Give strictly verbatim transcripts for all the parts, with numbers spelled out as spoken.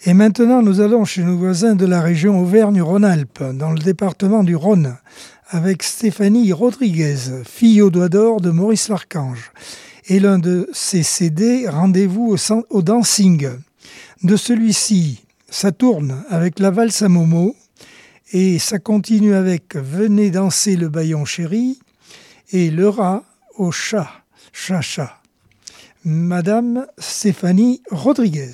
Et maintenant, nous allons chez nos voisins de la région Auvergne-Rhône-Alpes, dans le département du Rhône, avec Stéphanie Rodriguez, fille au doigt d'or de Maurice Larchange. Et l'un de ses C D, Rendez-vous au, san- au dancing. De celui-ci, ça tourne avec la valse à Momo, et ça continue avec Venez danser le baillon chéri, et le rat au chat, chat-chat. Madame Stéphanie Rodriguez.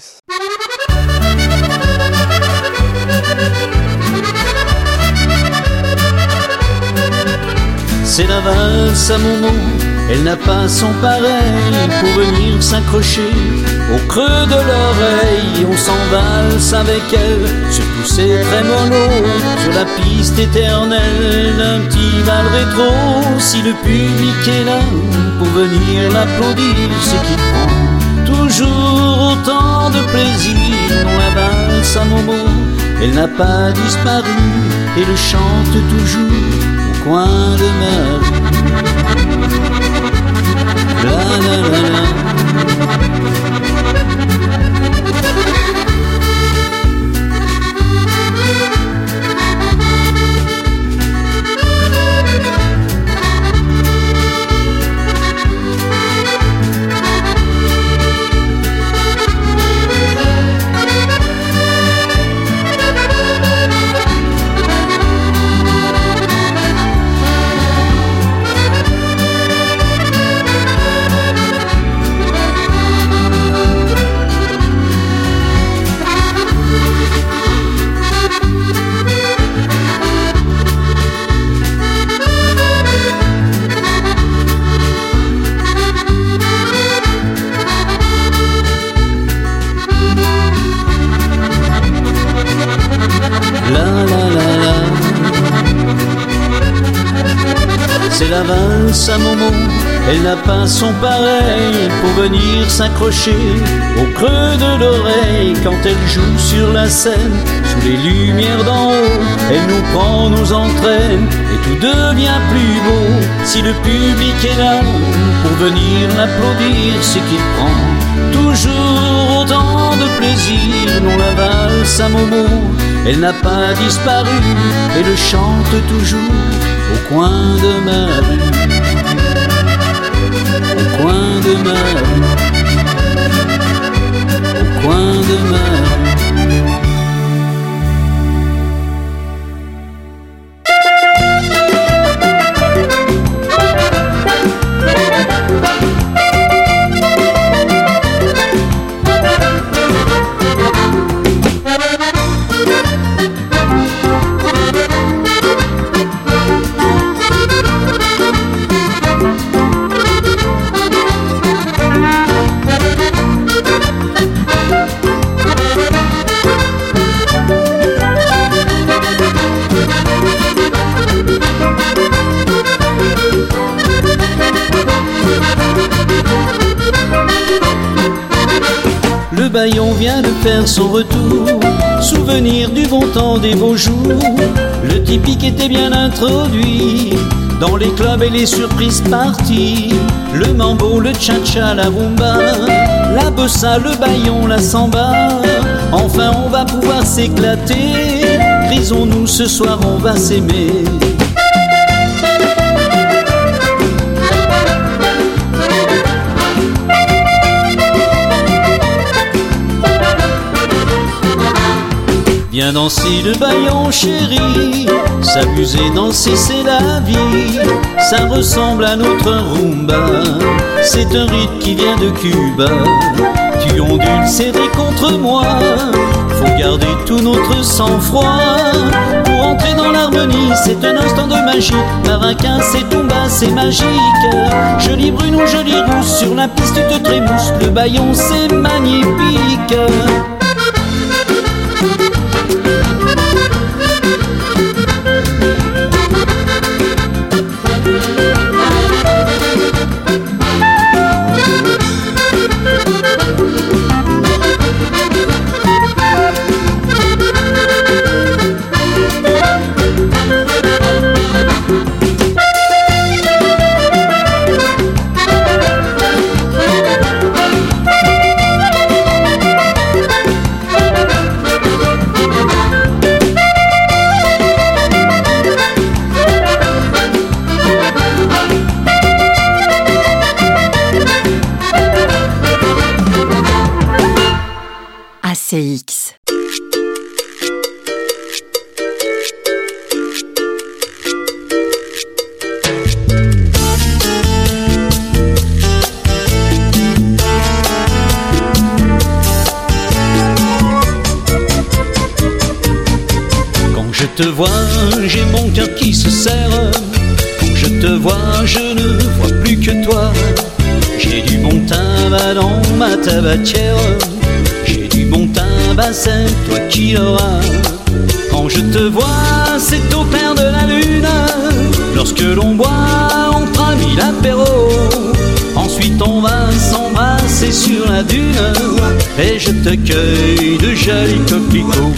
C'est la valse à Momo, elle n'a pas son pareil pour venir s'accrocher au creux de l'oreille. On s'en valse avec elle sur tous ses trémolos, sur la piste éternelle d'un petit bal rétro. Si le public est là pour venir l'applaudir, c'est qu'il prend toujours autant de plaisir. Non, la valse à Momo, elle n'a pas disparu et le chante toujours au coin de ma rue. La la la la. C'est la valse à Momo, elle n'a pas son pareil pour venir s'accrocher au creux de l'oreille. Quand elle joue sur la scène, sous les lumières d'en haut, elle nous prend, nous entraîne et tout devient plus beau. Si le public est là pour venir l'applaudir, c'est qu'il prend toujours autant de plaisir. Non, la valse à Momo, elle n'a pas disparu et le chante toujours au coin de ma rue, au coin de ma rue, au coin de ma rue. Le baillon vient de faire son retour, souvenir du bon temps des beaux jours. Le typique était bien introduit dans les clubs et les surprises parties. Le mambo, le cha-cha, la rumba, la bossa, le baillon, la samba. Enfin on va pouvoir s'éclater, grisons-nous ce soir on va s'aimer. Viens danser le baillon chéri, s'amuser, danser c'est la vie. Ça ressemble à notre rumba, c'est un rythme qui vient de Cuba. Tu ondules serré contre moi, faut garder tout notre sang-froid. Pour entrer dans l'harmonie, c'est un instant de magie. Marinquin, c'est tomba, c'est magique. Jolie brune ou jolie rousse, sur la piste te trémousse. Le baillon c'est magnifique. C X. Je te vois, j'ai mon cœur qui se serre. Quand je te vois, je ne vois plus que toi. J'ai du bon tabac dans ma tabatière. J'ai du bon tabac, c'est toi qui l'auras. Quand je te vois, c'est au clair de la lune. Lorsque l'on boit, on prend mille apéros. Ensuite on va s'embrasser sur la dune. Et je te cueille de jolis coquelicots.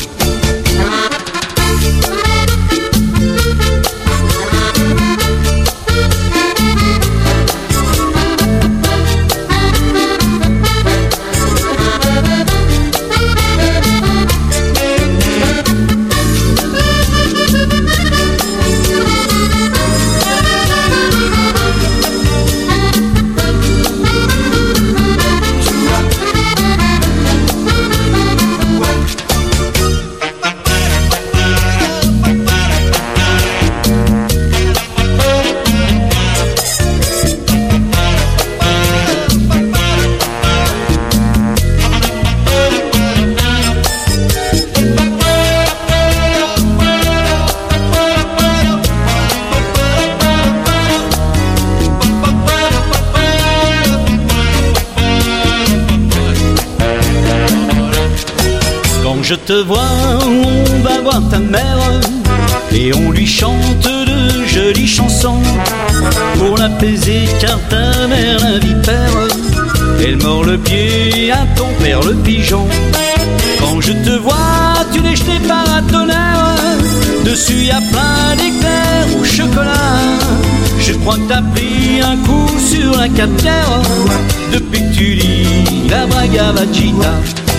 Je te vois, on va voir ta mère et on lui chante de jolies chansons pour l'apaiser car ta mère la vipère, elle mord le pied à ton père le pigeon. Quand je te vois, tu l'es jeté par un tonnerre, dessus y a plein d'éclairs au chocolat. Je crois que t'as pris un coup sur la cafetière depuis que tu lis la Bhagavad Gita.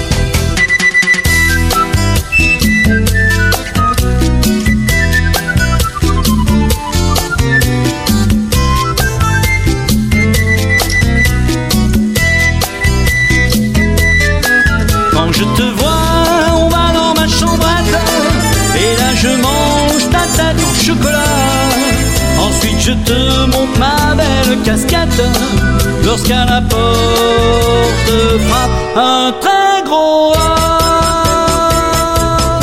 Je te vois, on va dans ma chambrette et là je mange ta tête en chocolat. Ensuite je te montre ma belle casquette lorsqu'à la porte frappe un très gros A.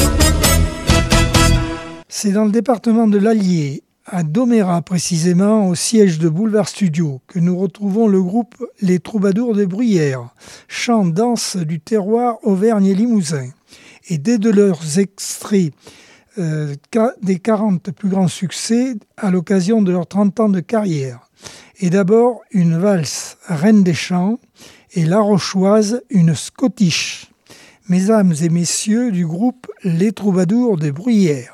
C'est dans le département de l'Allier, à Domérat précisément, au siège de Boulevard Studio, que nous retrouvons le groupe Les Troubadours de Bruyères, chant danse du terroir Auvergne et Limousin. Et dès de leurs extraits euh, des quarante plus grands succès à l'occasion de leurs trente ans de carrière. Et d'abord une valse Reine des Champs et la Rochoise une Scottish. Mesdames et messieurs du groupe Les Troubadours de Bruyères.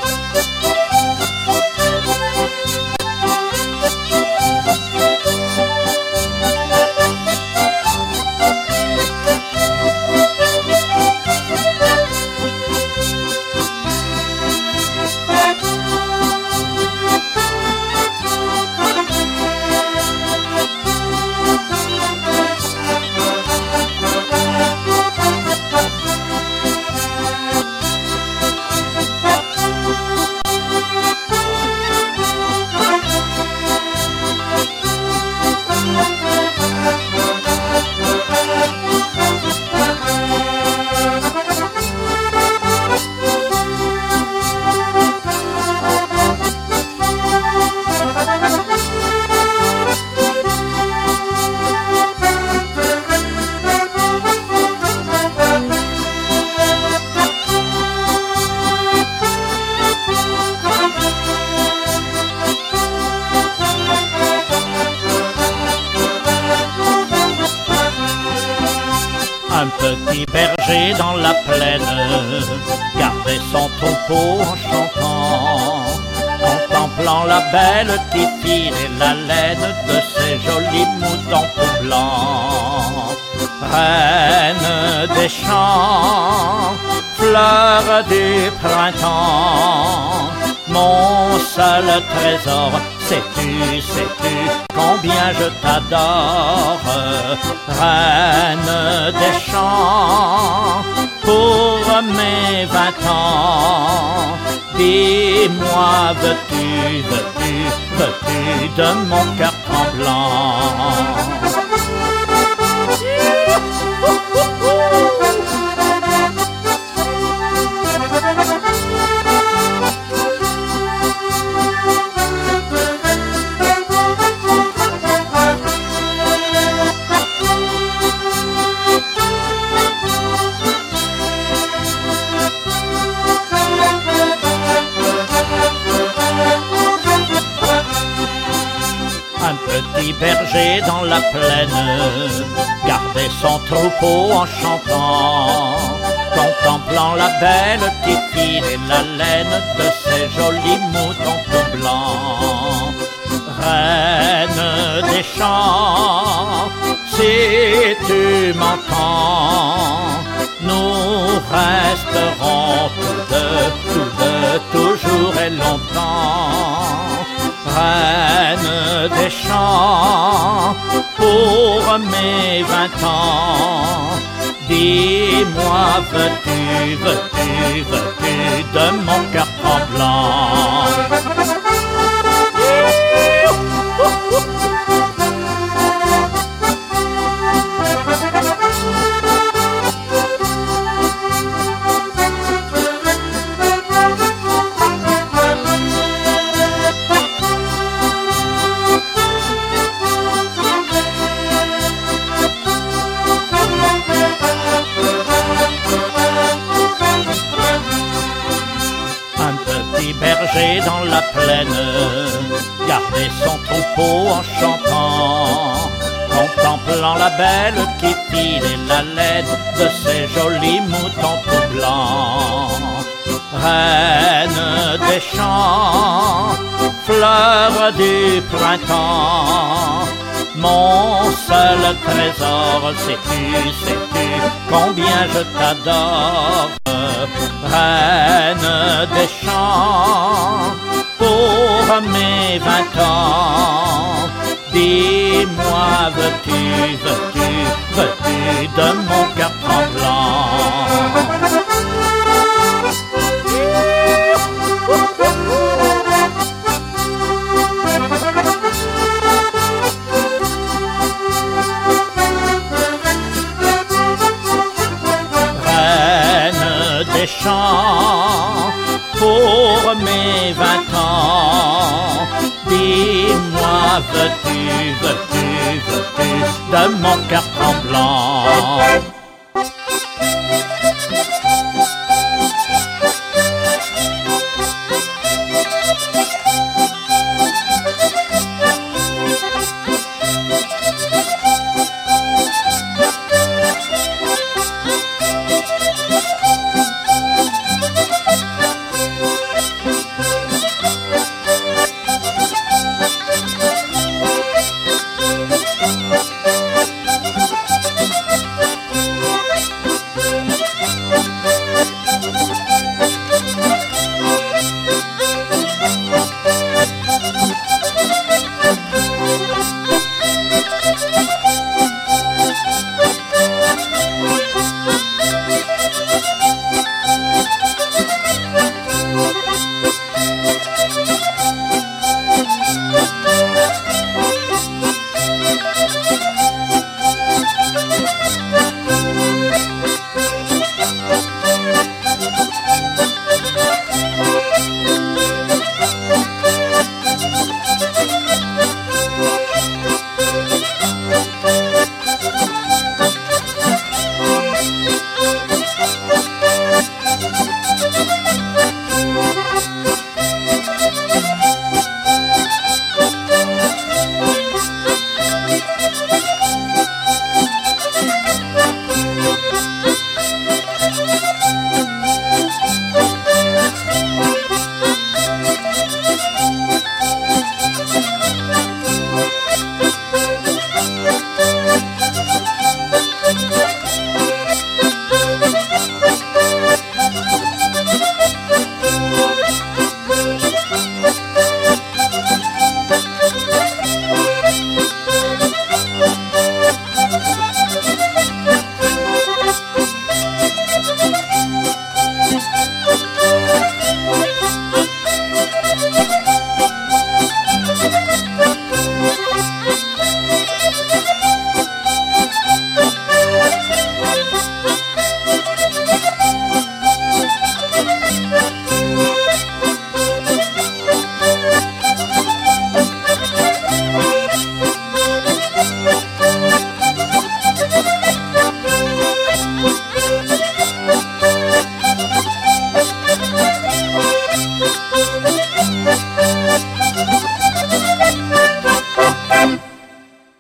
Un petit berger dans la plaine gardait son troupeau en chantant, contemplant la belle tétine et la laine de ses jolis moutons tout blancs. Reine des champs, fleur du printemps, mon seul trésor, sais-tu, sais-tu combien je t'adore, reine des champs, pour mes vingt ans. Dis-moi, veux-tu, veux-tu, veux-tu de mon cœur tremblant? Un petit berger dans la plaine gardait son troupeau en chantant, contemplant la belle qui tirait la laine de ses jolis moutons tout blancs. Reine des champs, si tu m'entends, nous resterons tous deux, tous deux, toujours et longtemps. Reine des champs, pour mes vingt ans, dis-moi, veux-tu, veux-tu, veux-tu de mon cœur tremblant? Berger dans la plaine gardait son troupeau en chantant, contemplant la belle qui tirait la laine de ses jolis moutons tout blancs. Reine des champs, fleur du printemps, mon seul trésor, sais-tu, sais-tu combien je t'adore? Reine des champs, pour mes vingt ans, dis-moi, veux-tu, veux-tu, veux-tu de mon cœur tremblant? Des champs, pour mes vingt ans, dis-moi, veux-tu, veux-tu, veux-tu de mon cœur tremblant?